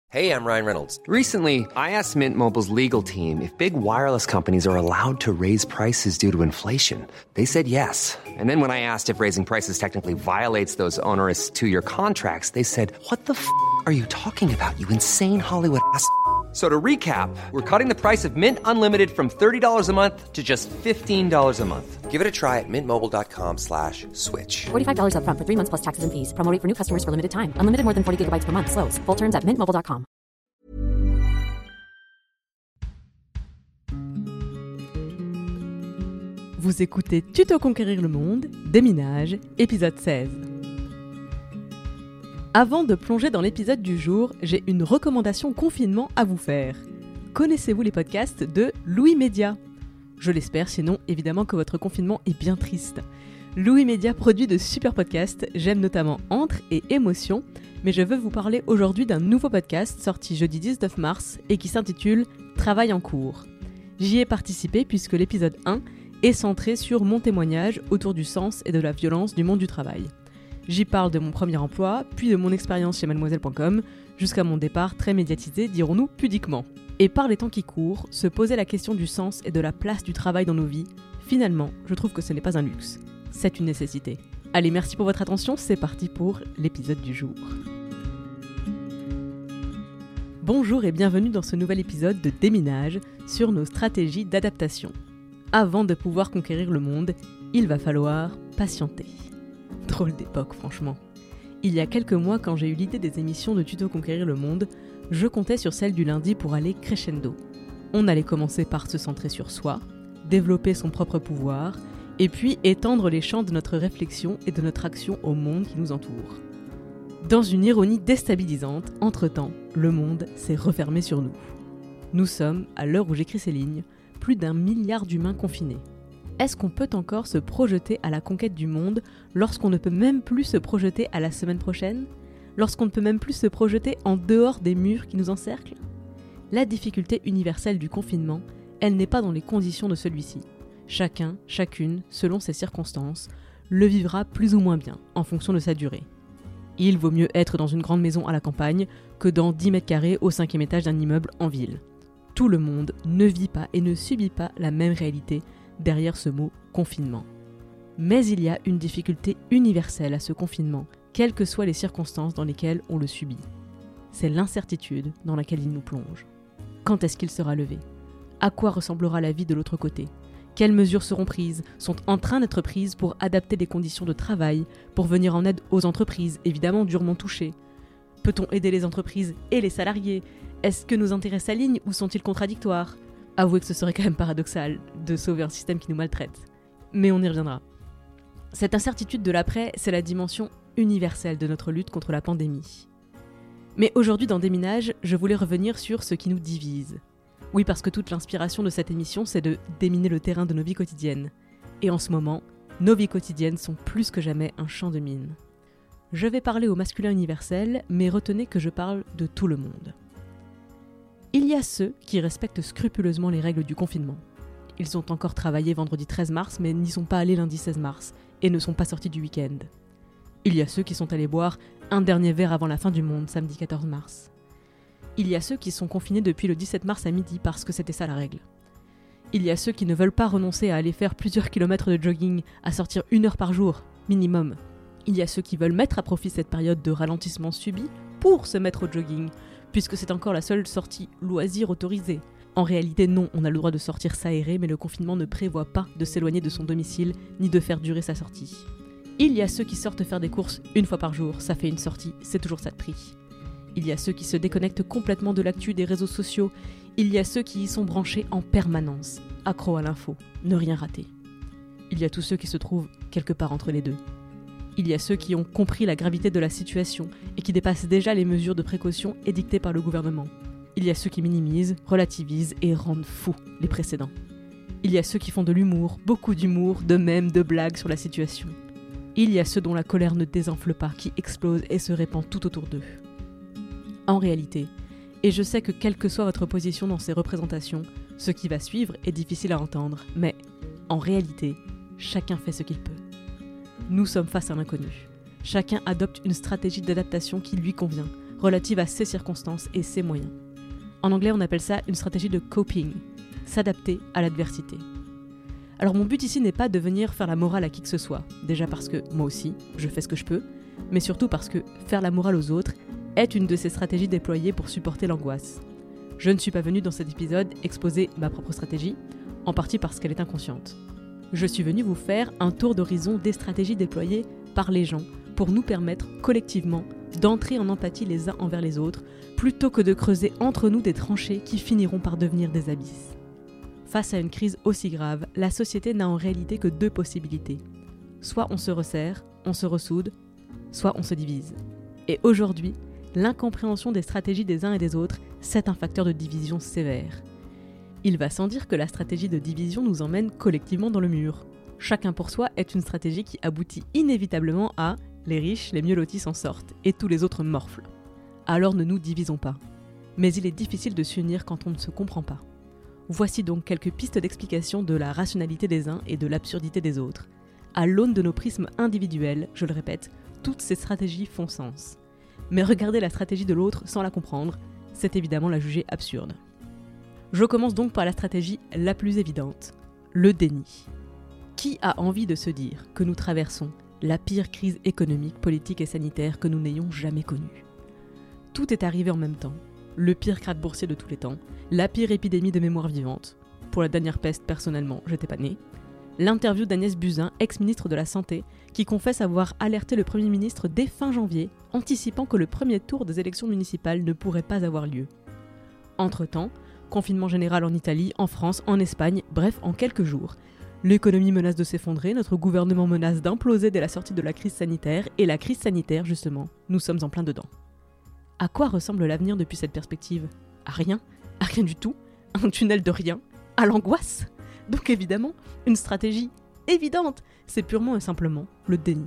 Hey, I'm Ryan Reynolds. Recently, I asked Mint Mobile's legal team if big wireless companies are allowed to raise prices due to inflation. They said yes. And then when I asked if raising prices technically violates those onerous two-year contracts, they said, "What the f*** are you talking about, you insane Hollywood ass?" So to recap, we're cutting the price of Mint Unlimited from $30 a month to just $15 a month. Give it a try at mintmobile.com/switch. $45 up front for 3 months plus taxes and fees. Promo rate for new customers for limited time. Unlimited more than 40 gigabytes per month. Slows full terms at mintmobile.com. Vous écoutez Tuto Conquérir le Monde, Déminage, épisode 16. Avant de plonger dans l'épisode du jour, j'ai une recommandation confinement à vous faire. Connaissez-vous les podcasts de Louis Média ? Je l'espère, sinon évidemment que votre confinement est bien triste. Louis Média produit de super podcasts, j'aime notamment Entre et Émotion, mais je veux vous parler aujourd'hui d'un nouveau podcast sorti jeudi 19 mars et qui s'intitule Travail en cours. J'y ai participé puisque l'épisode 1 est centré sur mon témoignage autour du sens et de la violence du monde du travail. J'y parle de mon premier emploi, puis de mon expérience chez mademoiselle.com, jusqu'à mon départ très médiatisé, dirons-nous pudiquement. Et par les temps qui courent, se poser la question du sens et de la place du travail dans nos vies, finalement, je trouve que ce n'est pas un luxe, c'est une nécessité. Allez, merci pour votre attention, c'est parti pour l'épisode du jour. Bonjour et bienvenue dans ce nouvel épisode de Déminage sur nos stratégies d'adaptation. Avant de pouvoir conquérir le monde, il va falloir patienter. Drôle d'époque, franchement. Il y a quelques mois, quand j'ai eu l'idée des émissions de Tuto Conquérir le Monde, je comptais sur celle du lundi pour aller crescendo. On allait commencer par se centrer sur soi, développer son propre pouvoir, et puis étendre les champs de notre réflexion et de notre action au monde qui nous entoure. Dans une ironie déstabilisante, entre-temps, le monde s'est refermé sur nous. Nous sommes, à l'heure où j'écris ces lignes, plus d'1 milliard d'humains confinés. Est-ce qu'on peut encore se projeter à la conquête du monde lorsqu'on ne peut même plus se projeter à la semaine prochaine ? Lorsqu'on ne peut même plus se projeter en dehors des murs qui nous encerclent ? La difficulté universelle du confinement, elle n'est pas dans les conditions de celui-ci. Chacun, chacune, selon ses circonstances, le vivra plus ou moins bien, en fonction de sa durée. Il vaut mieux être dans une grande maison à la campagne que dans 10 mètres carrés au 5e étage d'un immeuble en ville. Tout le monde ne vit pas et ne subit pas la même réalité derrière ce mot confinement. Mais il y a une difficulté universelle à ce confinement, quelles que soient les circonstances dans lesquelles on le subit. C'est l'incertitude dans laquelle il nous plonge. Quand est-ce qu'il sera levé ? À quoi ressemblera la vie de l'autre côté ? Quelles mesures seront prises, sont en train d'être prises pour adapter les conditions de travail, pour venir en aide aux entreprises, évidemment durement touchées ? Peut-on aider les entreprises et les salariés ? Est-ce que nos intérêts s'alignent ou sont-ils contradictoires ? Avouez que ce serait quand même paradoxal de sauver un système qui nous maltraite. Mais on y reviendra. Cette incertitude de l'après, c'est la dimension universelle de notre lutte contre la pandémie. Mais aujourd'hui dans Déminage, je voulais revenir sur ce qui nous divise. Oui, parce que toute l'inspiration de cette émission, c'est de déminer le terrain de nos vies quotidiennes. Et en ce moment, nos vies quotidiennes sont plus que jamais un champ de mine. Je vais parler au masculin universel, mais retenez que je parle de tout le monde. Il y a ceux qui respectent scrupuleusement les règles du confinement. Ils ont encore travaillé vendredi 13 mars, mais n'y sont pas allés lundi 16 mars, et ne sont pas sortis du week-end. Il y a ceux qui sont allés boire un dernier verre avant la fin du monde, samedi 14 mars. Il y a ceux qui sont confinés depuis le 17 mars à midi, parce que c'était ça la règle. Il y a ceux qui ne veulent pas renoncer à aller faire plusieurs kilomètres de jogging, à sortir 1 heure par jour, minimum. Il y a ceux qui veulent mettre à profit cette période de ralentissement subi pour se mettre au jogging, puisque c'est encore la seule sortie loisir autorisée. En réalité, non, on a le droit de sortir s'aérer, mais le confinement ne prévoit pas de s'éloigner de son domicile, ni de faire durer sa sortie. Il y a ceux qui sortent faire des courses 1 fois par jour, ça fait une sortie, c'est toujours ça de prix. Il y a ceux qui se déconnectent complètement de l'actu des réseaux sociaux, il y a ceux qui y sont branchés en permanence, accros à l'info, ne rien rater. Il y a tous ceux qui se trouvent quelque part entre les deux. Il y a ceux qui ont compris la gravité de la situation et qui dépassent déjà les mesures de précaution édictées par le gouvernement. Il y a ceux qui minimisent, relativisent et rendent fous les précédents. Il y a ceux qui font de l'humour, beaucoup d'humour, de mèmes, de blagues sur la situation. Il y a ceux dont la colère ne désenfle pas, qui explose et se répand tout autour d'eux. En réalité, et je sais que quelle que soit votre position dans ces représentations, ce qui va suivre est difficile à entendre, mais en réalité, chacun fait ce qu'il peut. Nous sommes face à l'inconnu. Chacun adopte une stratégie d'adaptation qui lui convient, relative à ses circonstances et ses moyens. En anglais, on appelle ça une stratégie de coping, s'adapter à l'adversité. Alors mon but ici n'est pas de venir faire la morale à qui que ce soit, déjà parce que moi aussi, je fais ce que je peux, mais surtout parce que faire la morale aux autres est une de ces stratégies déployées pour supporter l'angoisse. Je ne suis pas venue dans cet épisode exposer ma propre stratégie, en partie parce qu'elle est inconsciente. Je suis venue vous faire un tour d'horizon des stratégies déployées par les gens pour nous permettre collectivement d'entrer en empathie les uns envers les autres, plutôt que de creuser entre nous des tranchées qui finiront par devenir des abysses. Face à une crise aussi grave, la société n'a en réalité que deux possibilités. Soit on se resserre, on se ressoude, soit on se divise. Et aujourd'hui, l'incompréhension des stratégies des uns et des autres, c'est un facteur de division sévère. Il va sans dire que la stratégie de division nous emmène collectivement dans le mur. Chacun pour soi est une stratégie qui aboutit inévitablement à « les riches, les mieux lotis s'en sortent » et tous les autres morflent. Alors ne nous divisons pas. Mais il est difficile de s'unir quand on ne se comprend pas. Voici donc quelques pistes d'explication de la rationalité des uns et de l'absurdité des autres. À l'aune de nos prismes individuels, je le répète, toutes ces stratégies font sens. Mais regarder la stratégie de l'autre sans la comprendre, c'est évidemment la juger absurde. Je commence donc par la stratégie la plus évidente, le déni. Qui a envie de se dire que nous traversons la pire crise économique, politique et sanitaire que nous n'ayons jamais connue ? Tout est arrivé en même temps. Le pire krach boursier de tous les temps, la pire épidémie de mémoire vivante. Pour la dernière peste, personnellement, j'étais pas née. L'interview d'Agnès Buzyn, ex-ministre de la Santé, qui confesse avoir alerté le Premier ministre dès fin janvier, anticipant que le premier tour des élections municipales ne pourrait pas avoir lieu. Entre-temps, confinement général en Italie, en France, en Espagne, bref, en quelques jours. L'économie menace de s'effondrer, notre gouvernement menace d'imploser dès la sortie de la crise sanitaire, et la crise sanitaire, justement, nous sommes en plein dedans. À quoi ressemble l'avenir depuis cette perspective ? À rien du tout, un tunnel de rien, à l'angoisse. Donc évidemment, une stratégie évidente, c'est purement et simplement le déni.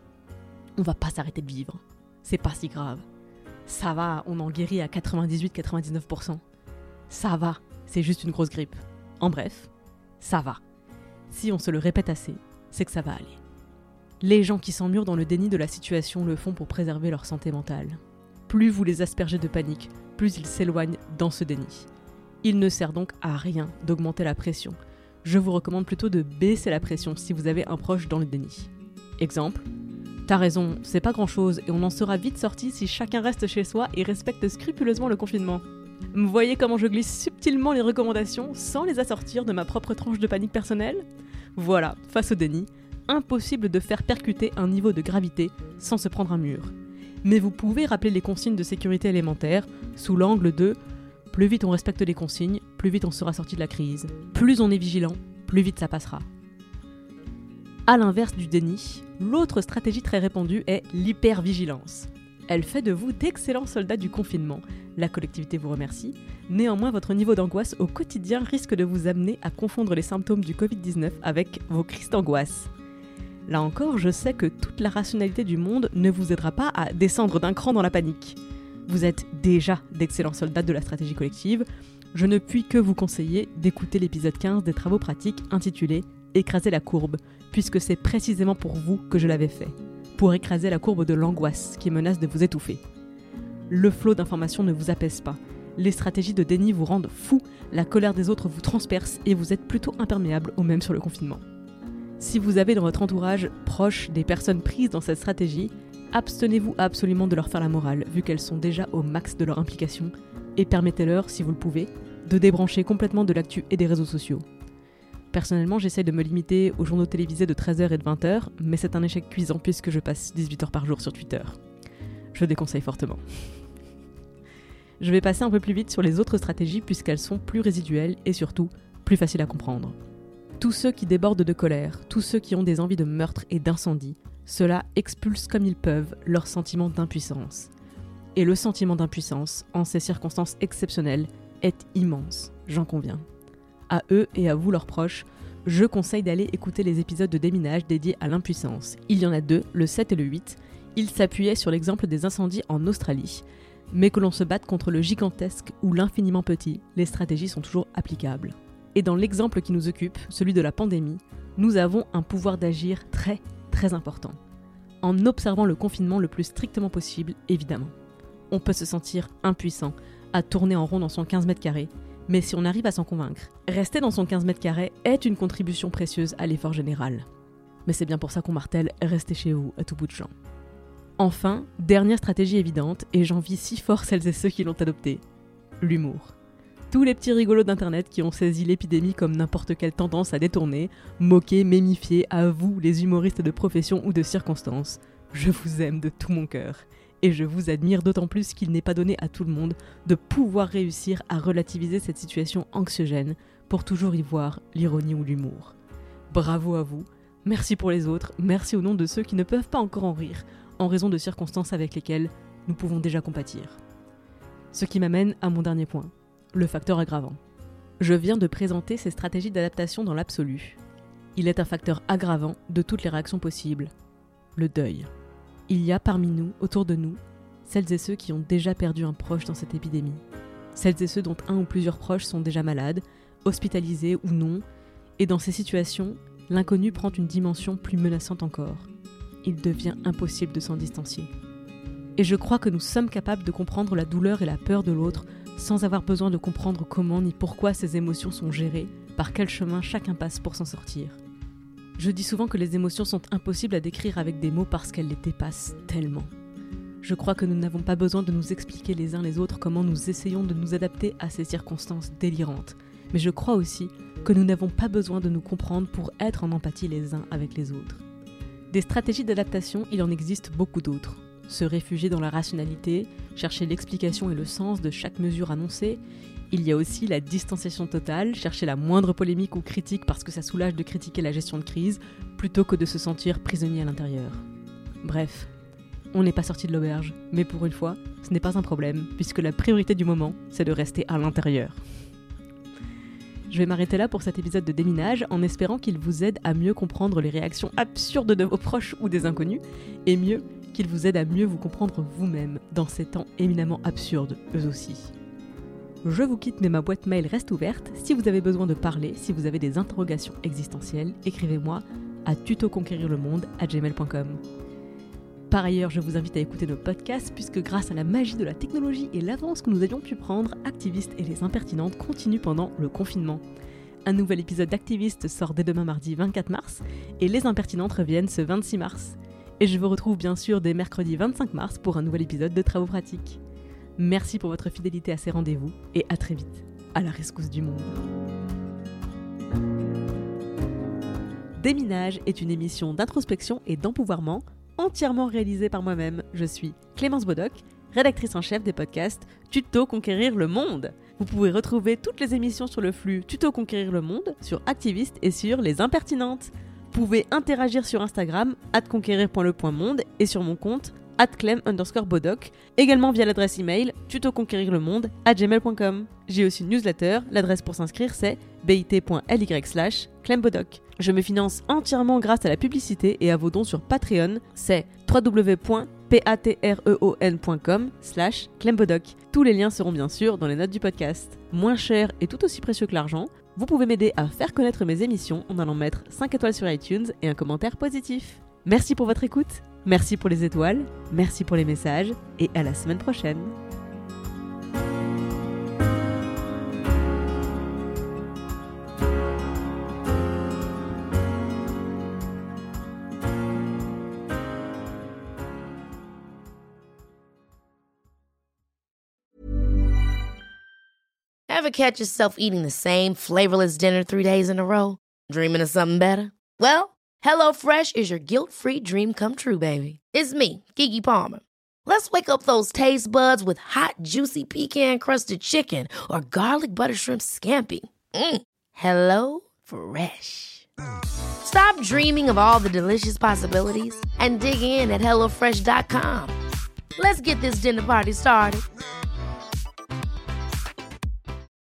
On va pas s'arrêter de vivre, c'est pas si grave. Ça va, on en guérit à 98-99%. Ça va, c'est juste une grosse grippe. En bref, ça va. Si on se le répète assez, c'est que ça va aller. Les gens qui s'emmurent dans le déni de la situation le font pour préserver leur santé mentale. Plus vous les aspergez de panique, plus ils s'éloignent dans ce déni. Il ne sert donc à rien d'augmenter la pression. Je vous recommande plutôt de baisser la pression si vous avez un proche dans le déni. Exemple, t'as raison, c'est pas grand chose et on en sera vite sorti si chacun reste chez soi et respecte scrupuleusement le confinement. Vous voyez comment je glisse subtilement les recommandations sans les assortir de ma propre tranche de panique personnelle ? Voilà, face au déni, impossible de faire percuter un niveau de gravité sans se prendre un mur. Mais vous pouvez rappeler les consignes de sécurité élémentaires sous l'angle de « plus vite on respecte les consignes, plus vite on sera sorti de la crise. Plus on est vigilant, plus vite ça passera. » À l'inverse du déni, l'autre stratégie très répandue est l'hypervigilance. Elle fait de vous d'excellents soldats du confinement. La collectivité vous remercie. Néanmoins, votre niveau d'angoisse au quotidien risque de vous amener à confondre les symptômes du Covid-19 avec vos crises d'angoisse. Là encore, je sais que toute la rationalité du monde ne vous aidera pas à descendre d'un cran dans la panique. Vous êtes déjà d'excellents soldats de la stratégie collective. Je ne puis que vous conseiller d'écouter l'épisode 15 des travaux pratiques intitulé « Écraser la courbe », puisque c'est précisément pour vous que je l'avais fait, pour écraser la courbe de l'angoisse qui menace de vous étouffer. Le flot d'informations ne vous apaise pas. Les stratégies de déni vous rendent fou, la colère des autres vous transperce et vous êtes plutôt imperméable au même sur le confinement. Si vous avez dans votre entourage proche des personnes prises dans cette stratégie, abstenez-vous absolument de leur faire la morale, vu qu'elles sont déjà au max de leur implication, et permettez-leur, si vous le pouvez, de débrancher complètement de l'actu et des réseaux sociaux. Personnellement, j'essaye de me limiter aux journaux télévisés de 13h et de 20h, mais c'est un échec cuisant puisque je passe 18 heures par jour sur Twitter. Je déconseille fortement. Je vais passer un peu plus vite sur les autres stratégies puisqu'elles sont plus résiduelles et surtout plus faciles à comprendre. Tous ceux qui débordent de colère, tous ceux qui ont des envies de meurtre et d'incendie, ceux-là expulsent comme ils peuvent leur sentiment d'impuissance. Et le sentiment d'impuissance, en ces circonstances exceptionnelles, est immense, j'en conviens. À eux et à vous leurs proches, je conseille d'aller écouter les épisodes de déminage dédiés à l'impuissance. Il y en a 2, le 7 et le 8. Ils s'appuyaient sur l'exemple des incendies en Australie. Mais que l'on se batte contre le gigantesque ou l'infiniment petit, les stratégies sont toujours applicables. Et dans l'exemple qui nous occupe, celui de la pandémie, nous avons un pouvoir d'agir très important. En observant le confinement le plus strictement possible, évidemment. On peut se sentir impuissant, à tourner en rond dans son 15 mètres carrés, mais si on arrive à s'en convaincre, rester dans son 15 mètres carrés est une contribution précieuse à l'effort général. Mais c'est bien pour ça qu'on martèle « restez chez vous » à tout bout de champ. Enfin, dernière stratégie évidente, et j'envie si fort celles et ceux qui l'ont adoptée, l'humour. Tous les petits rigolos d'internet qui ont saisi l'épidémie comme n'importe quelle tendance à détourner, moquer, mémifier, à vous, les humoristes de profession ou de circonstance, je vous aime de tout mon cœur. Et je vous admire d'autant plus qu'il n'est pas donné à tout le monde de pouvoir réussir à relativiser cette situation anxiogène pour toujours y voir l'ironie ou l'humour. Bravo à vous, merci pour les autres, merci au nom de ceux qui ne peuvent pas encore en rire, en raison de circonstances avec lesquelles nous pouvons déjà compatir. Ce qui m'amène à mon dernier point, le facteur aggravant. Je viens de présenter ces stratégies d'adaptation dans l'absolu. Il est un facteur aggravant de toutes les réactions possibles, le deuil. Il y a parmi nous, autour de nous, celles et ceux qui ont déjà perdu un proche dans cette épidémie. Celles et ceux dont un ou plusieurs proches sont déjà malades, hospitalisés ou non, et dans ces situations, l'inconnu prend une dimension plus menaçante encore. Il devient impossible de s'en distancier. Et je crois que nous sommes capables de comprendre la douleur et la peur de l'autre sans avoir besoin de comprendre comment ni pourquoi ces émotions sont gérées, par quel chemin chacun passe pour s'en sortir. Je dis souvent que les émotions sont impossibles à décrire avec des mots parce qu'elles les dépassent tellement. Je crois que nous n'avons pas besoin de nous expliquer les uns les autres comment nous essayons de nous adapter à ces circonstances délirantes. Mais je crois aussi que nous n'avons pas besoin de nous comprendre pour être en empathie les uns avec les autres. Des stratégies d'adaptation, il en existe beaucoup d'autres. Se réfugier dans la rationalité, chercher l'explication et le sens de chaque mesure annoncée. Il y a aussi la distanciation totale, chercher la moindre polémique ou critique parce que ça soulage de critiquer la gestion de crise, plutôt que de se sentir prisonnier à l'intérieur. Bref, on n'est pas sorti de l'auberge, mais pour une fois, ce n'est pas un problème, puisque la priorité du moment, c'est de rester à l'intérieur. Je vais m'arrêter là pour cet épisode de Déminage, en espérant qu'il vous aide à mieux comprendre les réactions absurdes de vos proches ou des inconnus, et mieux, qu'il vous aide à mieux vous comprendre vous-même, dans ces temps éminemment absurdes, eux aussi. Je vous quitte, mais ma boîte mail reste ouverte. Si vous avez besoin de parler, si vous avez des interrogations existentielles, écrivez-moi à tutoconquérirlemonde@gmail.com. Par ailleurs, je vous invite à écouter nos podcasts, puisque grâce à la magie de la technologie et l'avance que nous avions pu prendre, Activistes et les Impertinentes continuent pendant le confinement. Un nouvel épisode d'Activistes sort dès demain mardi 24 mars, et les Impertinentes reviennent ce 26 mars. Et je vous retrouve bien sûr dès mercredi 25 mars pour un nouvel épisode de Travaux Pratiques. Merci pour votre fidélité à ces rendez-vous et à très vite, à la rescousse du monde. Déminage est une émission d'introspection et d'empouvoirment entièrement réalisée par moi-même. Je suis Clémence Bodoc, rédactrice en chef des podcasts Tuto Conquérir le Monde. Vous pouvez retrouver toutes les émissions sur le flux Tuto Conquérir le Monde, sur Activistes et sur Les Impertinentes. Vous pouvez interagir sur Instagram @conquérir.le.monde et sur mon compte @clem_bodoc, également via l'adresse email tutoconquérirlemonde@gmail.com. J'ai aussi une newsletter, l'adresse pour s'inscrire c'est bit.ly/clembodoc. Je me finance entièrement grâce à la publicité et à vos dons sur Patreon, c'est www.patreon.com/clembodoc. Tous les liens seront bien sûr dans les notes du podcast. Moins cher et tout aussi précieux que l'argent, vous pouvez m'aider à faire connaître mes émissions en allant mettre 5 étoiles sur iTunes et un commentaire positif. Merci pour votre écoute, merci pour les étoiles, merci pour les messages et à la semaine prochaine. Ever catch yourself eating the same flavorless dinner 3 days in a row? Dreaming of something better? Well, HelloFresh is your guilt-free dream come true, baby. It's me, Keke Palmer. Let's wake up those taste buds with hot, juicy pecan-crusted chicken or garlic butter shrimp scampi. Hello Fresh. Stop dreaming of all the delicious possibilities and dig in at HelloFresh.com. Let's get this dinner party started.